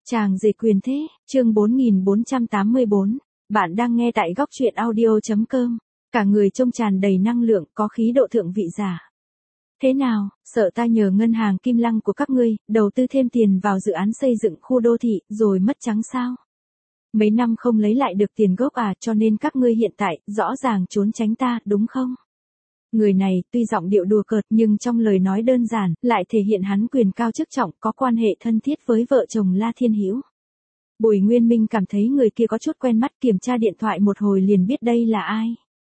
Chàng rể quyền thế, chương 4484. Bạn đang nghe tại góc truyện audio.com. Cả người trông tràn đầy năng lượng, có khí độ thượng vị giả. Thế nào, sợ ta nhờ ngân hàng Kim Lăng của các ngươi, đầu tư thêm tiền vào dự án xây dựng khu đô thị, rồi mất trắng sao? Mấy năm không lấy lại được tiền gốc à, cho nên các ngươi hiện tại, rõ ràng trốn tránh ta, đúng không? Người này, tuy giọng điệu đùa cợt nhưng trong lời nói đơn giản, lại thể hiện hắn quyền cao chức trọng, có quan hệ thân thiết với vợ chồng La Thiên Hữu. Bùi Nguyên Minh cảm thấy người kia có chút quen mắt, kiểm tra điện thoại một hồi liền biết đây là ai.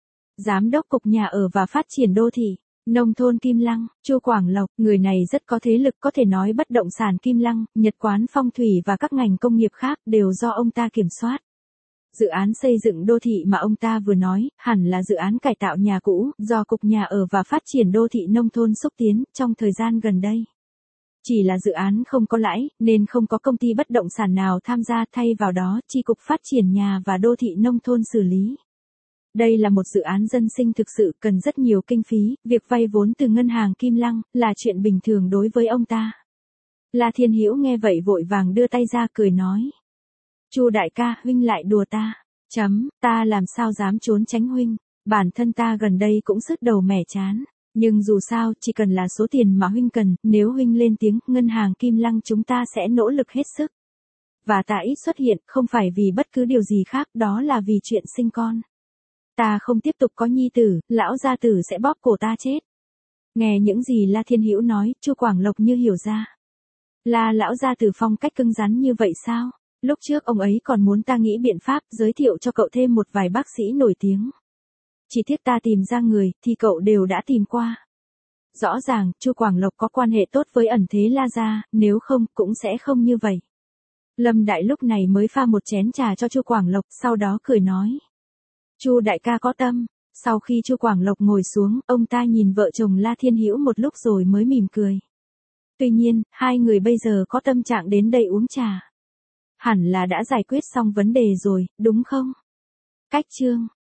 Giám đốc Cục Nhà ở và Phát triển Đô thị, Nông thôn Kim Lăng, Chu Quảng Lộc, người này rất có thế lực, có thể nói bất động sản Kim Lăng, Nhật Quán Phong thủy và các ngành công nghiệp khác đều do ông ta kiểm soát. Dự án xây dựng đô thị mà ông ta vừa nói, hẳn là dự án cải tạo nhà cũ, do Cục Nhà ở và Phát triển Đô thị Nông thôn xúc tiến, trong thời gian gần đây. Chỉ là dự án không có lãi, nên không có công ty bất động sản nào tham gia, thay vào đó, chi cục Phát triển Nhà và Đô thị Nông thôn xử lý. Đây là một dự án dân sinh thực sự cần rất nhiều kinh phí, việc vay vốn từ ngân hàng Kim Lăng, là chuyện bình thường đối với ông ta. La Thiên Hữu nghe vậy vội vàng đưa tay ra cười nói. Chu đại ca, huynh lại đùa ta. Ta làm sao dám trốn tránh huynh, bản thân ta gần đây cũng sứt đầu mẻ chán. Nhưng dù sao, chỉ cần là số tiền mà huynh cần, nếu huynh lên tiếng, ngân hàng Kim Lăng chúng ta sẽ nỗ lực hết sức. Và ta ít xuất hiện, không phải vì bất cứ điều gì khác, đó là vì chuyện sinh con. Ta không tiếp tục có nhi tử, lão gia tử sẽ bóp cổ ta chết. Nghe những gì La Thiên Hữu nói, Chu Quảng Lộc như hiểu ra. Là lão gia tử phong cách cứng rắn như vậy sao? Lúc trước ông ấy còn muốn ta nghĩ biện pháp giới thiệu cho cậu thêm một vài bác sĩ nổi tiếng. Chỉ tiếc ta tìm ra người, thì cậu đều đã tìm qua. Rõ ràng, Chu Quảng Lộc có quan hệ tốt với ẩn thế La gia, nếu không, cũng sẽ không như vậy. Lâm Đại lúc này mới pha một chén trà cho Chu Quảng Lộc, sau đó cười nói. Chu đại ca có tâm. Sau khi Chu Quảng Lộc ngồi xuống, ông ta nhìn vợ chồng La Thiên Hữu một lúc rồi mới mỉm cười. Tuy nhiên, hai người bây giờ có tâm trạng đến đây uống trà. Hẳn là đã giải quyết xong vấn đề rồi, đúng không? Cách chương